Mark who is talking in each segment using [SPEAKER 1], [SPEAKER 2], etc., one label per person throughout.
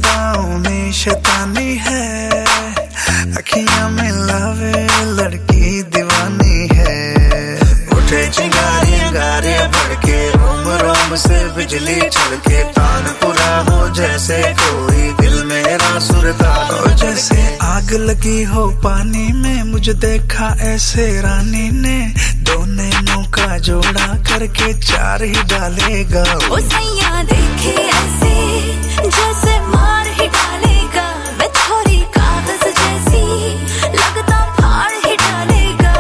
[SPEAKER 1] अदाओं में शैतानी है, अखियां में लावे लड़की दीवानी है। उठे चिंगारी अंगारे भड़के, रोम रोम से बिजली छड़के, तानपुरा हो जैसे कोई दिल मेरा सुरता हो। जैसे आग लगी हो पानी में, मुझे देखा ऐसे रानी ने, दो नैनों का जोड़ा करके चार ही डालेगा।
[SPEAKER 2] ओ सैया देखे ऐसे जैसे मार ही डालेगा, मैं थोड़ी कागज जैसी लगता फाड़ ही डालेगा।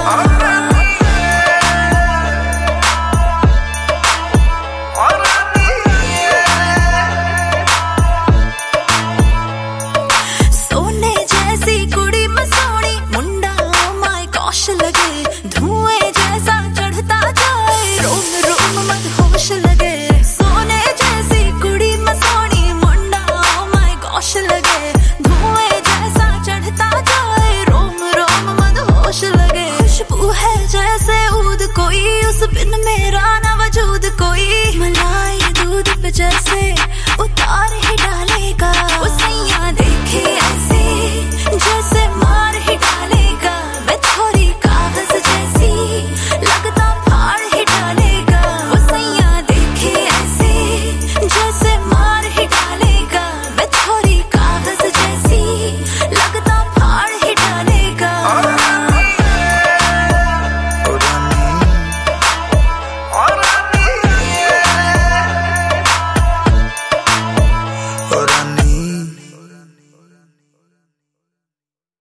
[SPEAKER 2] सोने जैसी कुड़ी मसोड़ी, मुंडा माय गॉश लगे, धुएं जैसा चढ़ता जाए, रोम रोम मदहोश लगे। सोने जैसी कुड़ी मसोड़ी, मुंडा माय गॉश लगे, धुएं जैसा चढ़ता जाए, रोम रोम मदहोश लगे। खुशबू है जैसे ऊद कोई, उस बिन मेरा ना वजूद कोई, मलाई